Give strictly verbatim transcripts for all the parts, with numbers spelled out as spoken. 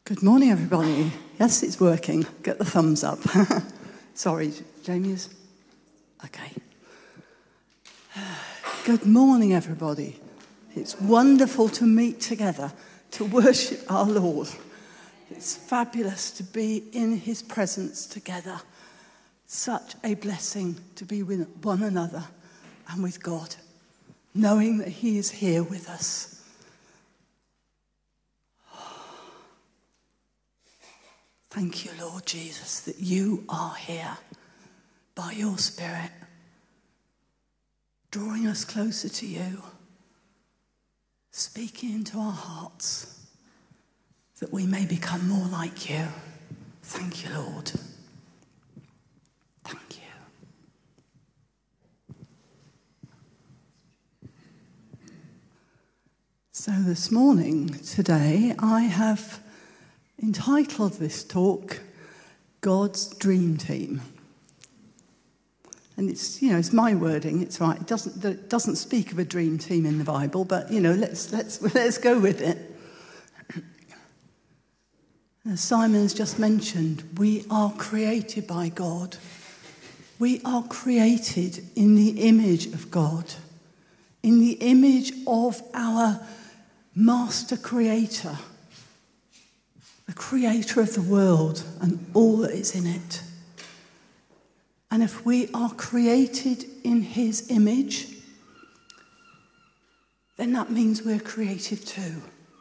Good morning, everybody. Yes, it's working. Get the thumbs up. Sorry, Jamie is... Okay. Good morning, everybody. It's wonderful to meet together, to worship our Lord. It's fabulous to be in his presence together. Such a blessing to be with one another and with God, knowing that he is here with us. Thank you, Lord Jesus, that you are here by your Spirit, drawing us closer to you, speaking into our hearts, that we may become more like you. Thank you, Lord. Thank you. So this morning, today, I have entitled this talk, God's Dream Team. And it's, you know, it's my wording, it's right. It doesn't, it doesn't speak of a dream team in the Bible, but, you know, let's, let's, let's go with it. As Simon has just mentioned, we are created by God. We are created in the image of God, in the image of our master creator, the creator of the world and all that is in it. And if we are created in his image, then that means we're creative too.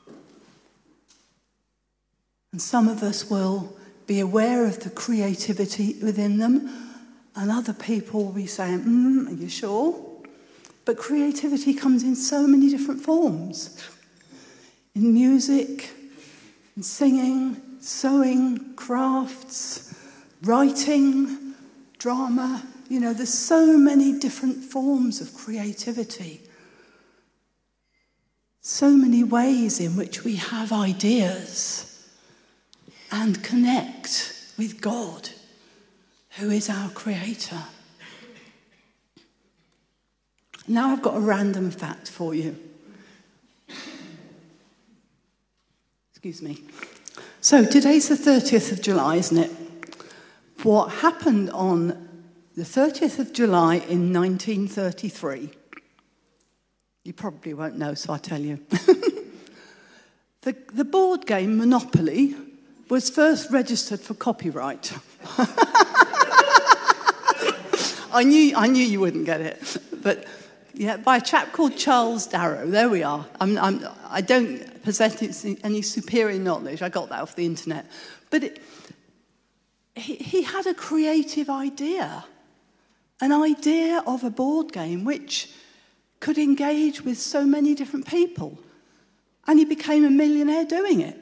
And some of us will be aware of the creativity within them, and other people will be saying, mm, are you sure? But creativity comes in so many different forms. In music, in singing, sewing, crafts, writing, drama. You know, there's so many different forms of creativity. So many ways in which we have ideas and connect with God, who is our creator. Now I've got a random fact for you. Excuse me. So today's the thirtieth of July, isn't it? What happened on the thirtieth of July in nineteen thirty-three? You probably won't know, so I'll tell you. the, the board game Monopoly was first registered for copyright. I knew I knew you wouldn't get it, but yeah, by a chap called Charles Darrow. There we are. I'm, I'm, I don't possess any superior knowledge. I got that off the internet, but it, he, he had a creative idea, an idea of a board game which could engage with so many different people, and he became a millionaire doing it.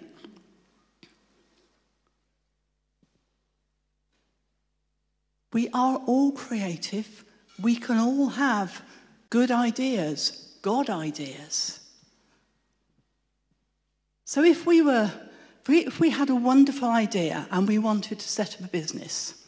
We are all creative. We can all have good ideas, God ideas. So if we were, if we, if we had a wonderful idea and we wanted to set up a business,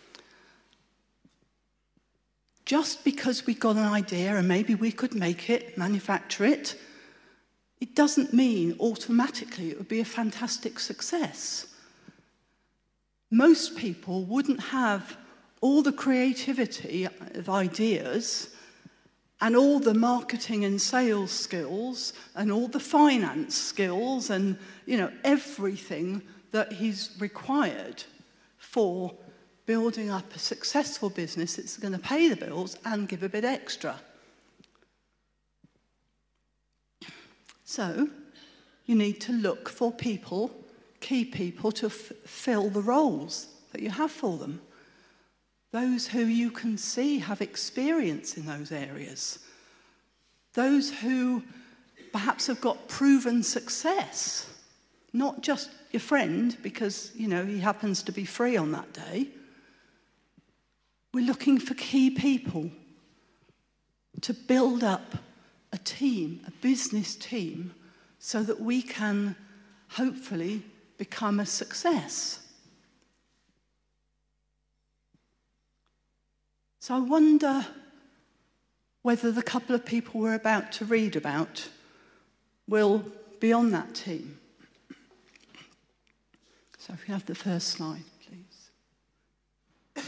just because we got an idea and maybe we could make it, manufacture it, it doesn't mean automatically it would be a fantastic success. Most people wouldn't have all the creativity of ideas and all the marketing and sales skills and all the finance skills and, you know, everything that is required for building up a successful business that's going to pay the bills and give a bit extra. So you need to look for people, key people, to f- fill the roles that you have for them. Those who you can see have experience in those areas. Those who perhaps have got proven success. Not just your friend because, you know, he happens to be free on that day. We're looking for key people to build up a team, a business team, so that we can hopefully become a success. So I wonder whether the couple of people we're about to read about will be on that team. So if we have the first slide, please.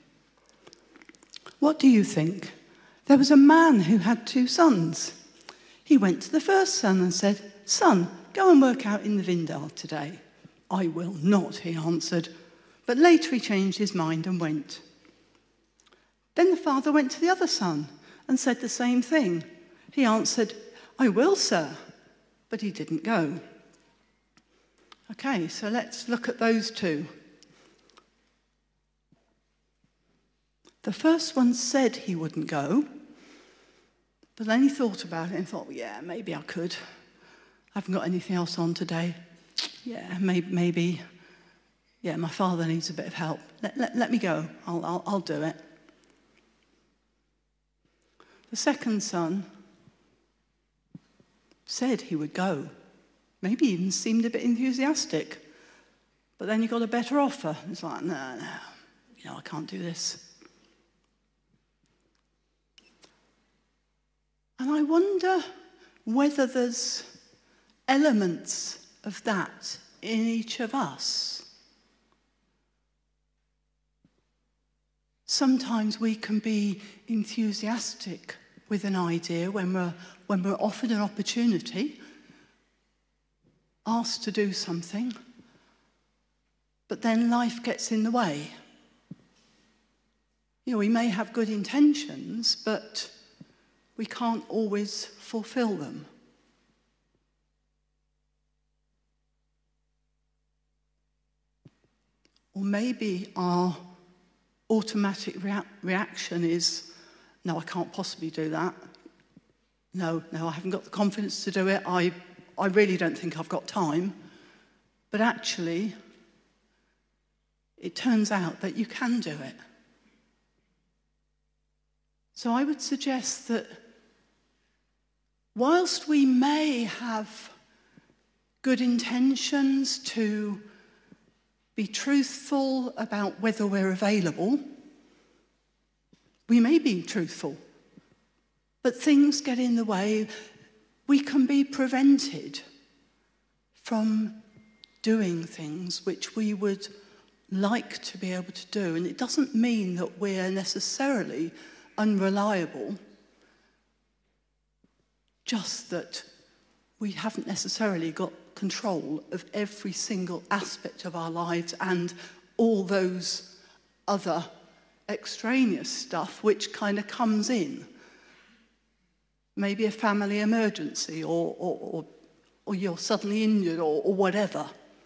What do you think? There was a man who had two sons. He went to the first son and said, "Son, go and work out in the vineyard today." "I will not," he answered. But later he changed his mind and went. Then the father went to the other son and said the same thing. He answered, "I will, sir." But he didn't go. Okay, so let's look at those two. The first one said he wouldn't go, but then he thought about it and thought, well, yeah, maybe I could. I haven't got anything else on today. Yeah, maybe, maybe yeah, my father needs a bit of help. Let, let, let me go. I'll, I'll, I'll do it. The second son said he would go. Maybe even seemed a bit enthusiastic. But then he got a better offer. It's like, no, no, you know, I can't do this. And I wonder whether there's elements of that in each of us. Sometimes we can be enthusiastic with an idea when we're, when we're offered an opportunity, asked to do something, but then life gets in the way. You know, we may have good intentions, but we can't always fulfill them. Or maybe our automatic rea- reaction is, no, I can't possibly do that. No, no, I haven't got the confidence to do it. I, I really don't think I've got time. But actually, it turns out that you can do it. So I would suggest that whilst we may have good intentions to be truthful about whether we're available, we may be truthful, but things get in the way. We can be prevented from doing things which we would like to be able to do. And it doesn't mean that we're necessarily unreliable, just that we haven't necessarily got control of every single aspect of our lives and all those other extraneous stuff which kind of comes in. Maybe a family emergency, or, or, or, or you're suddenly injured, or, or whatever.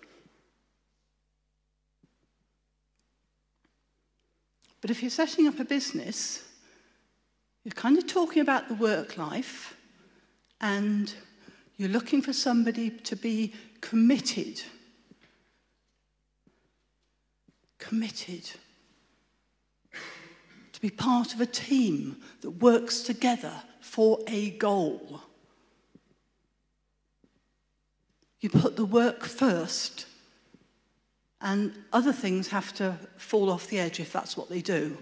But if you're setting up a business, you're kind of talking about the work life, and you're looking for somebody to be committed. Committed. To be part of a team that works together for a goal. You put the work first, and other things have to fall off the edge if that's what they do.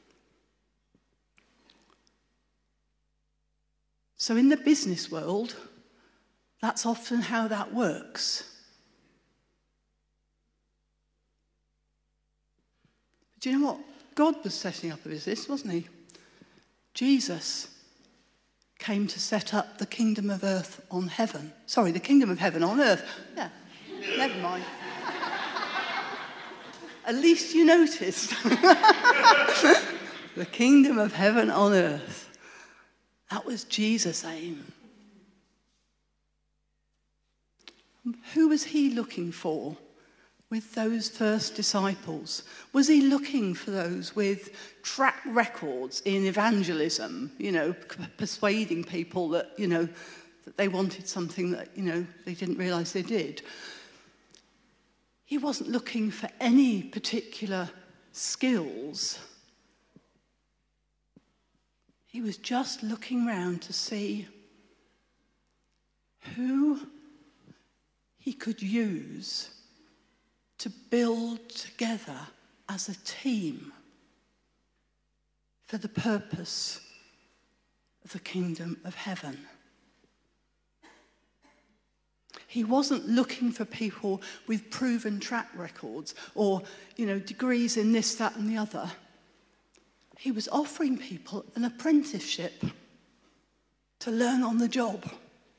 So in the business world, that's often how that works. But do you know what? God was setting up a business, wasn't he? Jesus came to set up the kingdom of earth on heaven. Sorry, the kingdom of heaven on earth. Yeah, never mind. At least you noticed. The kingdom of heaven on earth. That was Jesus' aim. Who was he looking for with those first disciples? Was he looking for those with track records in evangelism, you know, persuading people that, you know, that they wanted something that, you know, they didn't realize they did? He wasn't looking for any particular skills. He was just looking round to see who he could use to build together as a team for the purpose of the kingdom of heaven. He wasn't looking for people with proven track records or, you know, degrees in this, that, and the other. He was offering people an apprenticeship to learn on the job.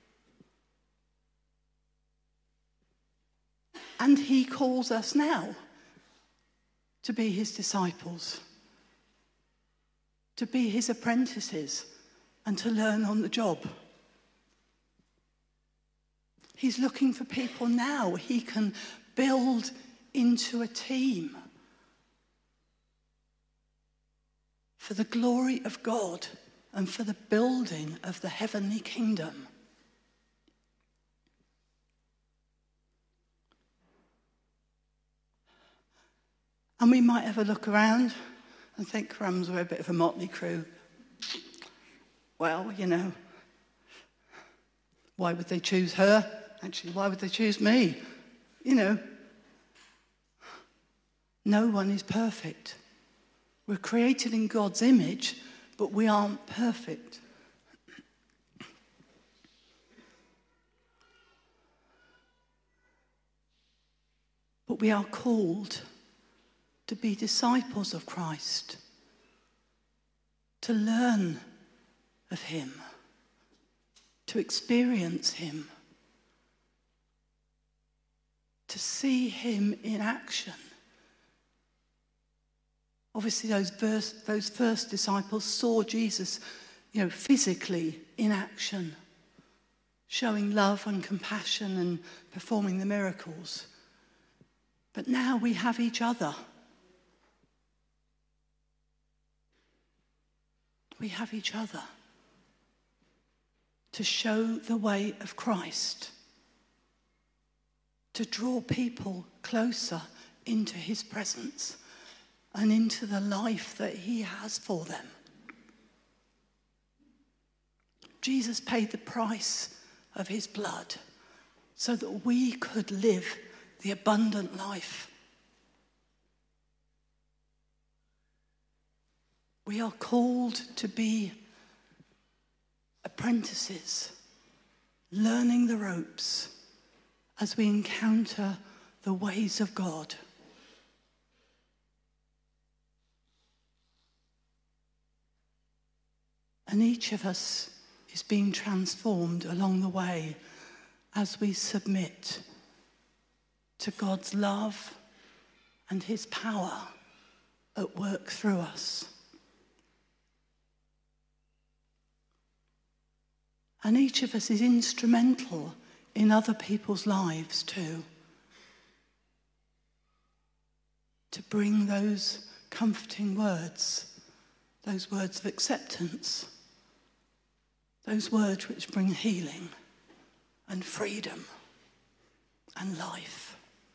And he calls us now to be his disciples, to be his apprentices, and to learn on the job. He's looking for people now he can build into a team for the glory of God and for the building of the heavenly kingdom. And we might have a look around and think, crumbs, we're a bit of a motley crew. Well, you know, why would they choose her? Actually, why would they choose me? You know, no one is perfect. We're created in God's image, but we aren't perfect. But we are called to be disciples of Christ, to learn of him, to experience him, to see him in action. Obviously, those, verse, those first disciples saw Jesus, you know, physically in action, showing love and compassion and performing the miracles. But now we have each other. We have each other to show the way of Christ, to draw people closer into his presence and into the life that he has for them. Jesus paid the price of his blood so that we could live the abundant life. We are called to be apprentices, learning the ropes as we encounter the ways of God. And each of us is being transformed along the way as we submit to God's love and his power at work through us. And each of us is instrumental in other people's lives too, to bring those comforting words, those words of acceptance, those words which bring healing and freedom and life.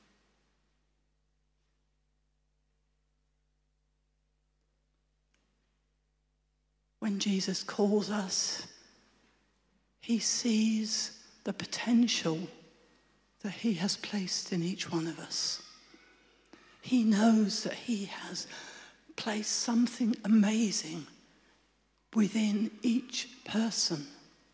When Jesus calls us, he sees the potential that he has placed in each one of us. He knows that he has placed something amazing within each person.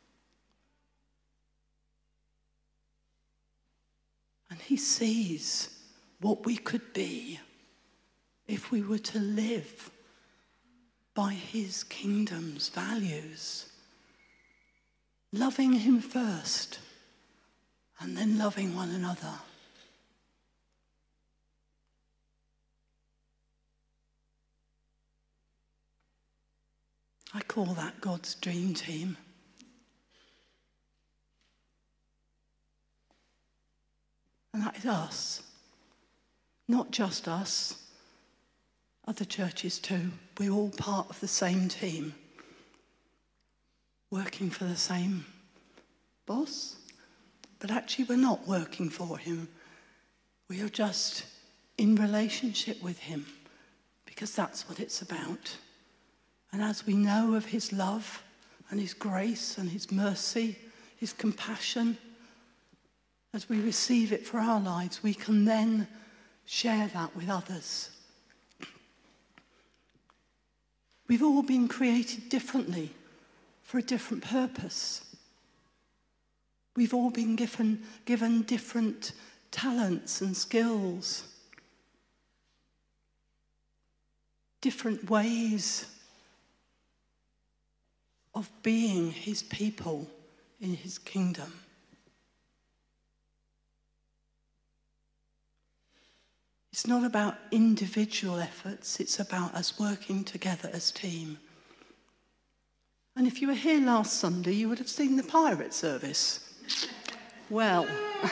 And he sees what we could be if we were to live by his kingdom's values. Loving him first, and then loving one another. I call that God's dream team. And that is us. Not just us, other churches too. We're all part of the same team, working for the same boss, but actually we're not working for him. We are just in relationship with him, because that's what it's about. And as we know of his love and his grace and his mercy, his compassion, as we receive it for our lives, we can then share that with others. We've all been created differently for a different purpose. We've all been given, given different talents and skills, different ways of being his people in his kingdom. It's not about individual efforts, it's about us working together as a team. And if you were here last Sunday, you would have seen the pirate service. Well,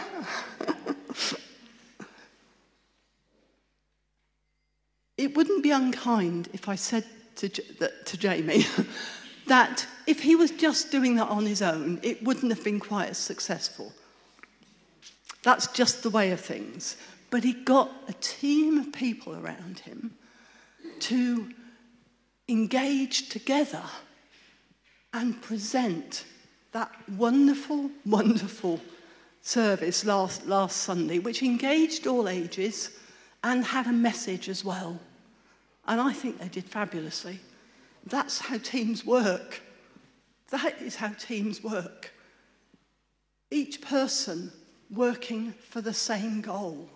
it wouldn't be unkind if I said to, to Jamie that if he was just doing that on his own, it wouldn't have been quite as successful. That's just the way of things. But he got a team of people around him to engage together and present that wonderful, wonderful service last, last Sunday, which engaged all ages and had a message as well. And I think they did fabulously. That's how teams work. That is how teams work. Each person working for the same goal.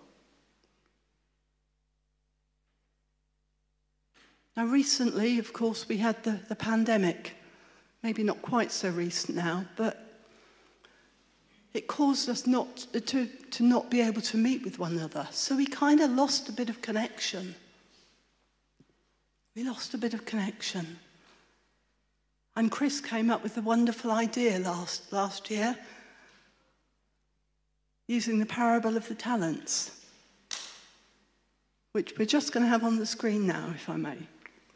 Now, recently, of course, we had the, the pandemic. Maybe not quite so recent now, but it caused us not to, to not be able to meet with one another. So we kind of lost a bit of connection. We lost a bit of connection. And Chris came up with a wonderful idea last, last year, using the parable of the talents, which we're just going to have on the screen now, if I may.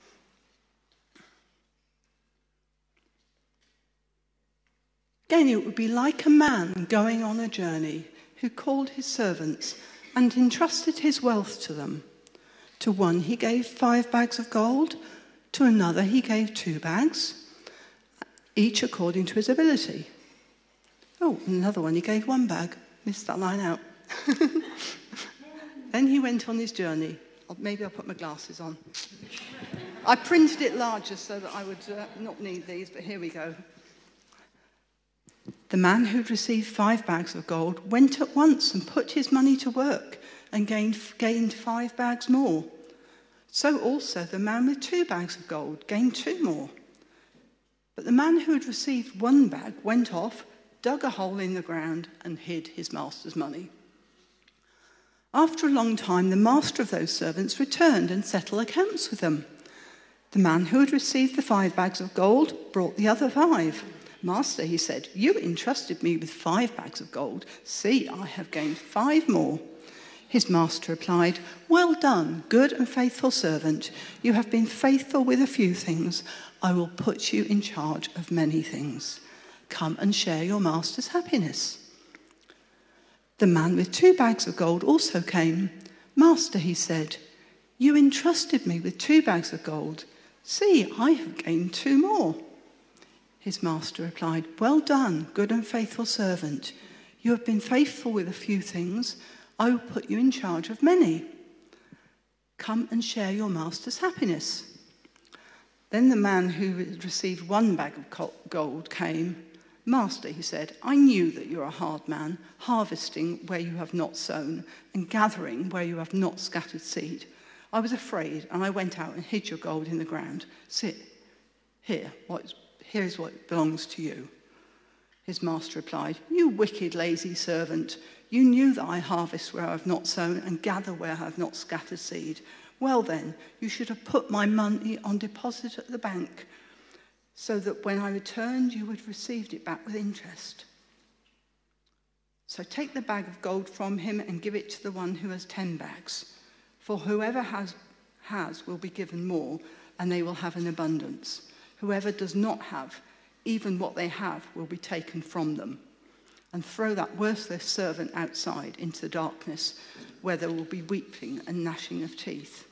Again, it would be like a man going on a journey who called his servants and entrusted his wealth to them. To one he gave five bags of gold, to another he gave two bags, each according to his ability. Oh, another one he gave one bag. Missed that line out. Then he went on his journey. Maybe I'll put my glasses on. I printed it larger so that I would uh, not need these, but here we go. The man who'd received five bags of gold went at once and put his money to work and gained, gained five bags more. So also the man with two bags of gold gained two more. But the man who had received one bag went off, dug a hole in the ground, and hid his master's money. After a long time, the master of those servants returned and settled accounts with them. The man who had received the five bags of gold brought the other five. Master, he said, you entrusted me with five bags of gold. See, I have gained five more. His master replied, well done, good and faithful servant. You have been faithful with a few things. I will put you in charge of many things. Come and share your master's happiness. The man with two bags of gold also came. Master, he said, you entrusted me with two bags of gold. See, I have gained two more. His master replied, well done, good and faithful servant. You have been faithful with a few things. I will put you in charge of many. Come and share your master's happiness. Then the man who had received one bag of gold came. Master, he said, I knew that you're a hard man, harvesting where you have not sown and gathering where you have not scattered seed. I was afraid, and I went out and hid your gold in the ground. Sit here, what Here's what belongs to you. His master replied, you wicked, lazy servant. You knew that I harvest where I have not sown and gather where I have not scattered seed. Well then, you should have put my money on deposit at the bank so that when I returned, you would have received it back with interest. So take the bag of gold from him and give it to the one who has ten bags. For whoever has, has will be given more, and they will have an abundance. Whoever does not have, even what they have will be taken from them. And throw that worthless servant outside into the darkness, where there will be weeping and gnashing of teeth.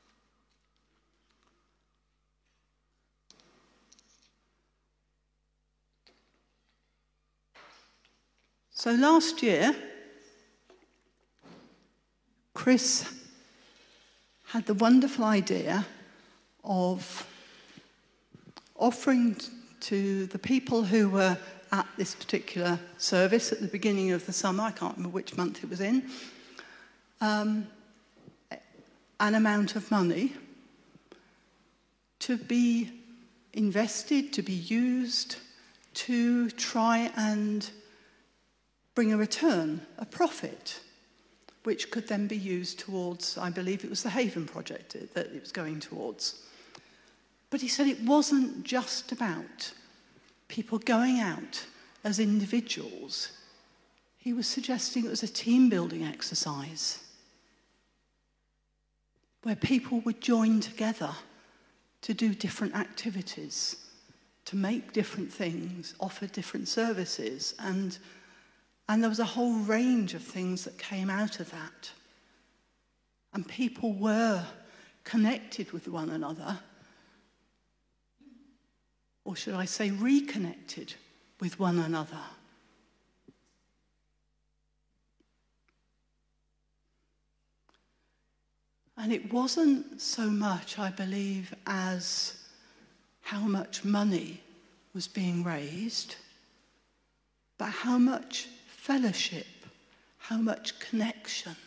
So last year, Chris had the wonderful idea of offering to the people who were at this particular service at the beginning of the summer, I can't remember which month it was in, um, an amount of money to be invested, to be used, to try and bring a return, a profit, which could then be used towards, I believe it was the Haven project that it was going towards. But he said it wasn't just about people going out as individuals. He was suggesting it was a team-building exercise where people would join together to do different activities, to make different things, offer different services, and And there was a whole range of things that came out of that. And people were connected with one another, or should I say reconnected with one another. And it wasn't so much, I believe, as how much money was being raised, but how much fellowship, how much connection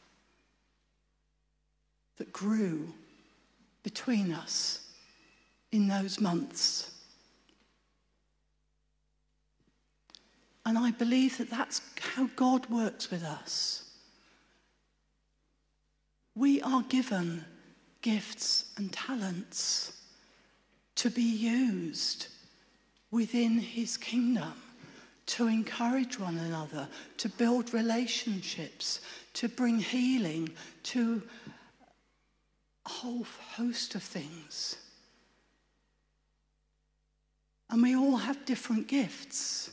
that grew between us in those months. And I believe that that's how God works with us. We are given gifts and talents to be used within his kingdom, to encourage one another, to build relationships, to bring healing, to a whole host of things. And we all have different gifts.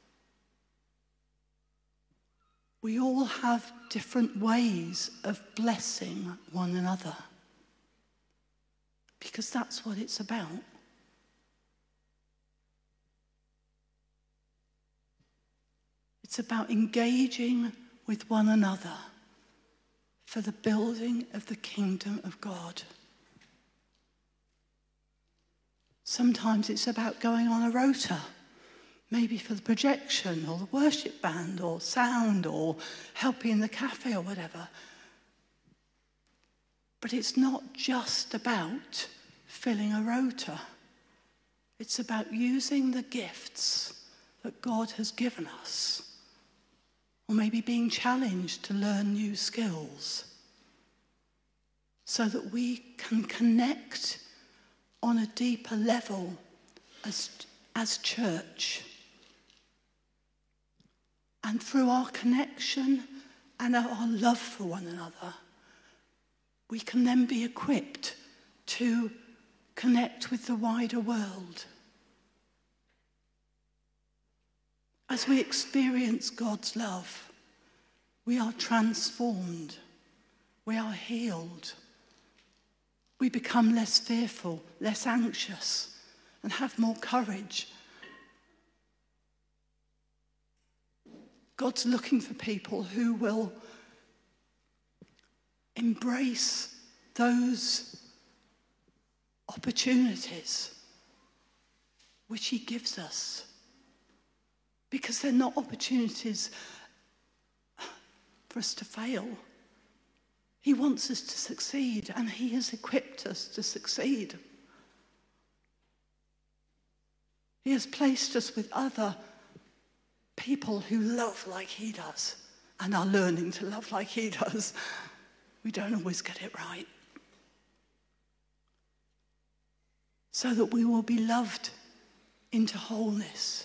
We all have different ways of blessing one another, because that's what it's about. It's about engaging with one another for the building of the kingdom of God. Sometimes it's about going on a rota, maybe for the projection or the worship band or sound or helping in the cafe or whatever. But it's not just about filling a rota. It's about using the gifts that God has given us. Or maybe being challenged to learn new skills so that we can connect on a deeper level as, as church. And through our connection and our love for one another, we can then be equipped to connect with the wider world. As we experience God's love, we are transformed, we are healed, we become less fearful, less anxious, and have more courage. God's looking for people who will embrace those opportunities which he gives us. Because they're not opportunities for us to fail. He wants us to succeed, and he has equipped us to succeed. He has placed us with other people who love like he does and are learning to love like he does. We don't always get it right. So that we will be loved into wholeness.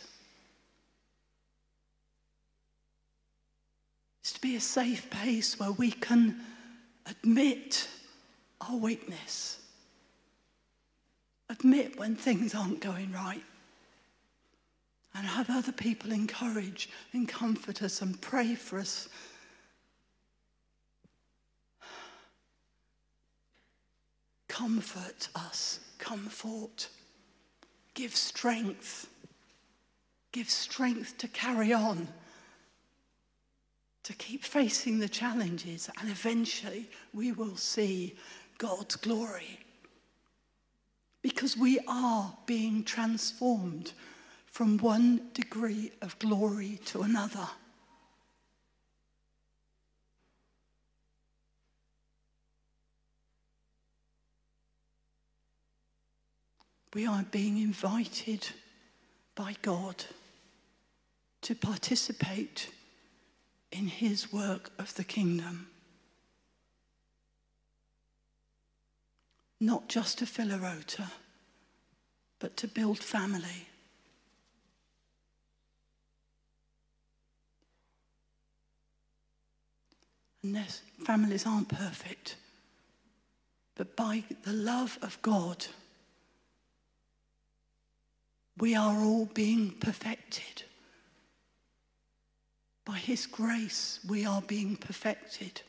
It's to be a safe place where we can admit our weakness, admit when things aren't going right, and have other people encourage and comfort us and pray for us. Comfort us, comfort, give strength, give strength to carry on, to keep facing the challenges, and eventually we will see God's glory. Because we are being transformed from one degree of glory to another. We are being invited by God to participate in his work of the kingdom. Not just to fill a rota, but to build family. And yes, families aren't perfect, but by the love of God, we are all being perfected. By his grace, we are being perfected.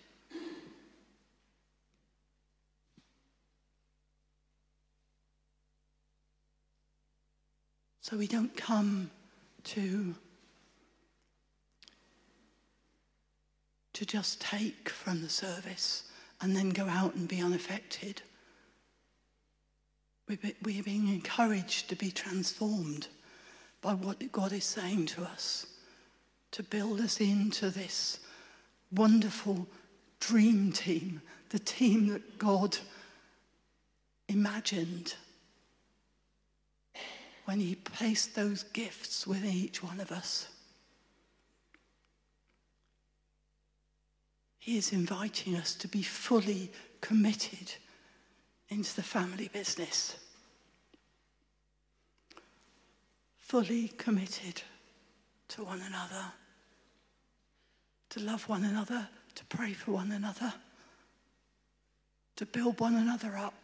So we don't come to, to just take from the service and then go out and be unaffected. We are being encouraged to be transformed by what God is saying to us, to build us into this wonderful dream team, the team that God imagined when he placed those gifts within each one of us. He is inviting us to be fully committed into the family business. Fully committed to one another, to love one another, to pray for one another, to build one another up,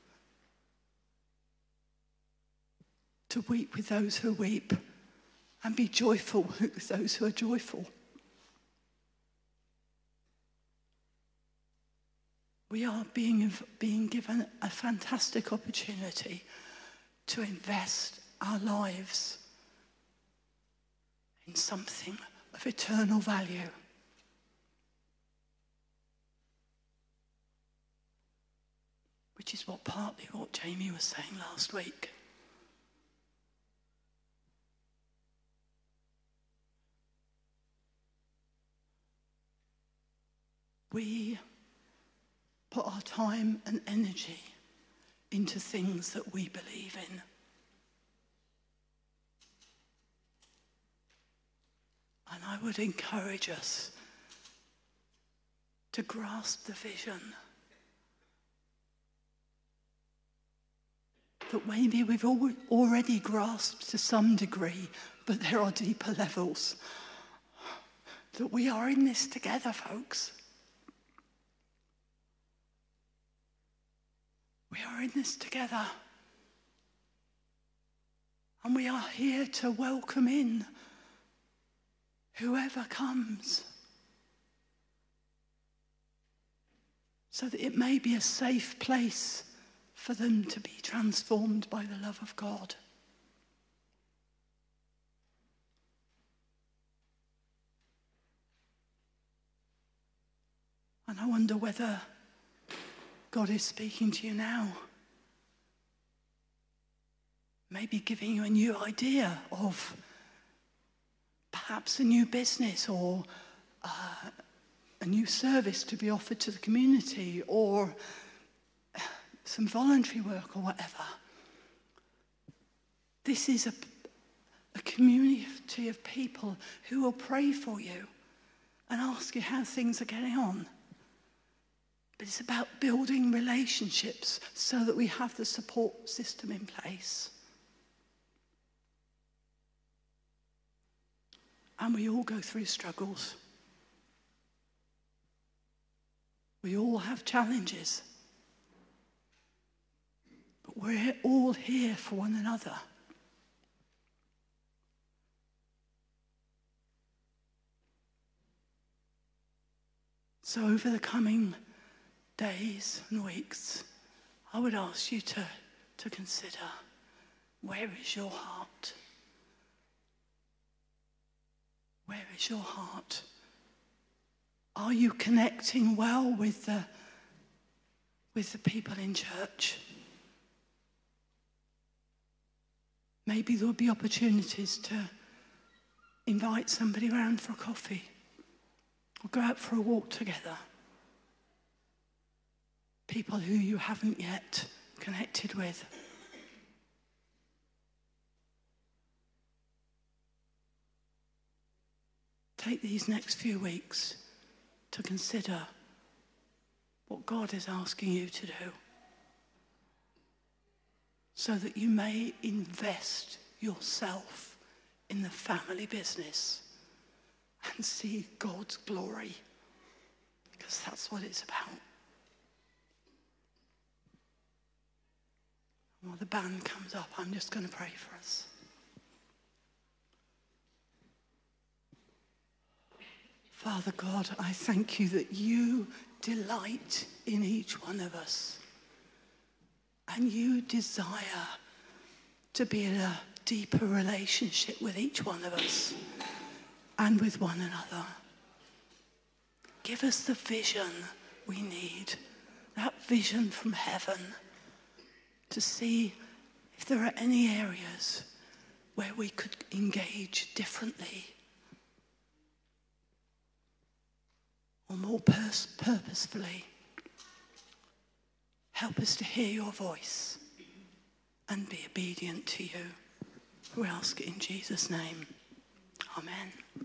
to weep with those who weep, and be joyful with those who are joyful. We are being, being given a fantastic opportunity to invest our lives in something of eternal value. Which is what partly what Jamie was saying last week. We put our time and energy into things that we believe in. And I would encourage us to grasp the vision that maybe we've already grasped to some degree, but there are deeper levels. That we are in this together, folks. We are in this together. And we are here to welcome in whoever comes, so that it may be a safe place for them to be transformed by the love of God. And I wonder whether God is speaking to you now, maybe giving you a new idea of perhaps a new business or uh, a new service to be offered to the community, or some voluntary work or whatever. This is a, a community of people who will pray for you and ask you how things are getting on. But it's about building relationships so that we have the support system in place. And we all go through struggles. We all have challenges. But we're all here for one another. So over the coming days and weeks, I would ask you to, to consider, where is your heart? Where is your heart? Are you connecting well with the, with the people in church? Maybe there will be opportunities to invite somebody around for a coffee or go out for a walk together. People who you haven't yet connected with. Take these next few weeks to consider what God is asking you to do, so that you may invest yourself in the family business and see God's glory, because that's what it's about. While the band comes up, I'm just going to pray for us. Father God, I thank you that you delight in each one of us. And you desire to be in a deeper relationship with each one of us and with one another. Give us the vision we need, that vision from heaven, to see if there are any areas where we could engage differently or more pers- purposefully. Help us to hear your voice and be obedient to you. We ask it in Jesus' name. Amen.